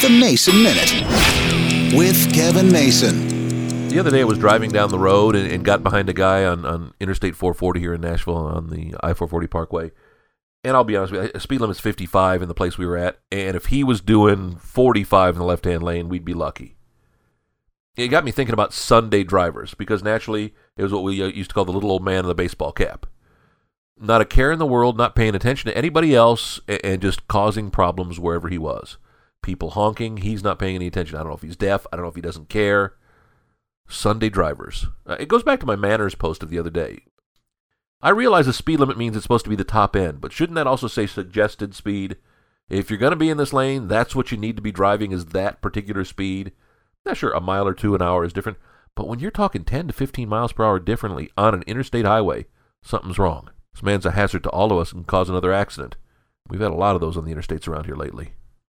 The Mason Minute with Kevin Mason. The other day I was driving down the road and got behind a guy on Interstate 440 here in Nashville on the I-440 Parkway. And I'll be honest with you, speed limit's 55 in the place we were at. And if he was doing 45 in the left-hand lane, we'd be lucky. It got me thinking about Sunday drivers because naturally it was what we used to call the little old man in the baseball cap. Not a care in the world, not paying attention to anybody else, and just causing problems wherever he was. People honking, he's not paying any attention. I don't know if he's deaf. I don't know if he doesn't care. Sunday drivers. It goes back to my manners post of the other day. I realize the speed limit means it's supposed to be the top end, but shouldn't that also say suggested speed? If you're going to be in this lane, that's what you need to be driving is that particular speed. Now, sure, a mile or two an hour is different, but when you're talking 10 to 15 miles per hour differently on an interstate highway, something's wrong. This man's a hazard to all of us and can cause another accident. We've had a lot of those on the interstates around here lately.